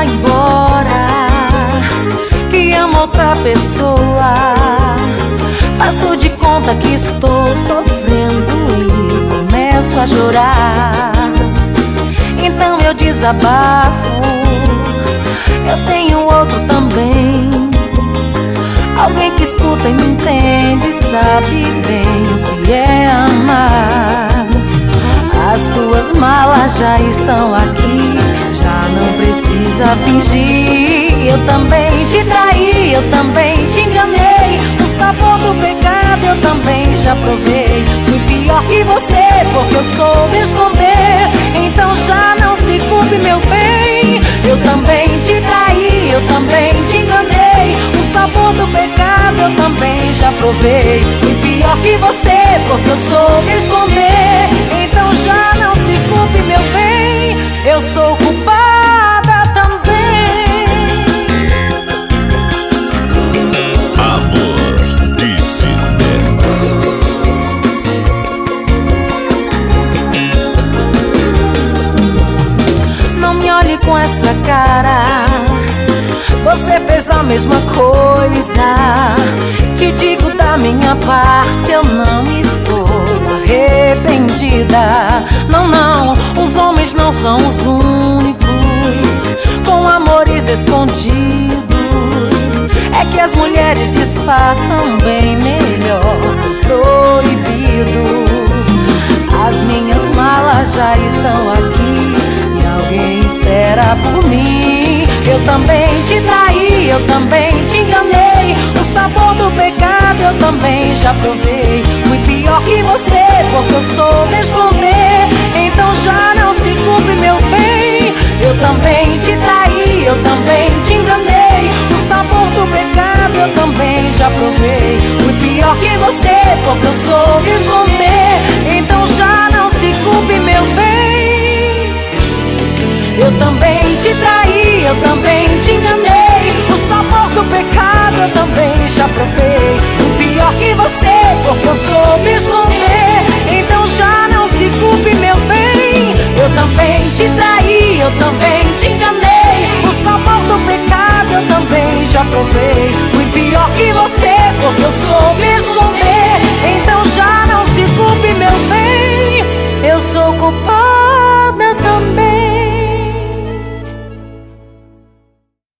vá embora, que amo outra pessoa. Faço de conta que estou sofrendo e começo a chorar. Então eu desabafo, eu tenho outro também. Alguém que escuta e me entende, sabe bem o que é amar. As tuas malas já estão aqui, já não precisa fingir. Eu também te traí, eu também te enganei. O sabor do pecado eu também já provei. Fui pior que você, porque eu soube esconder. Então já não se culpe, meu bem. Eu também te traí, eu também te enganei. O sabor do pecado eu também já provei. Fui pior que você, porque eu soube esconder. Então já não se culpe, meu bem. Eu sou culpada também. Amor de cinema. Não me olhe com essa cara, você fez a mesma coisa. Te digo da minha parte, eu não estou arrependida. Não, não, os homens não são os únicos com amores escondidos. É que as mulheres disfarçam bem melhor o proibido. As minhas malas já estão aqui e alguém espera por mim. Eu também te traí, eu também te enganei. O sabor do pecado eu também já provei. Fui pior que você, porque eu soube esconder. Então já não se culpe, meu bem. Eu também te traí, eu também te enganei. O sabor do pecado eu também já provei. Fui pior que você, porque eu soube esconder. Então já não se culpe, meu bem. Eu também te traí, eu também te enganei. O sabor do pecado eu também já provei. Fui pior que você, porque eu soube esconder. Então já não se culpe, meu bem. Eu também te traí, eu também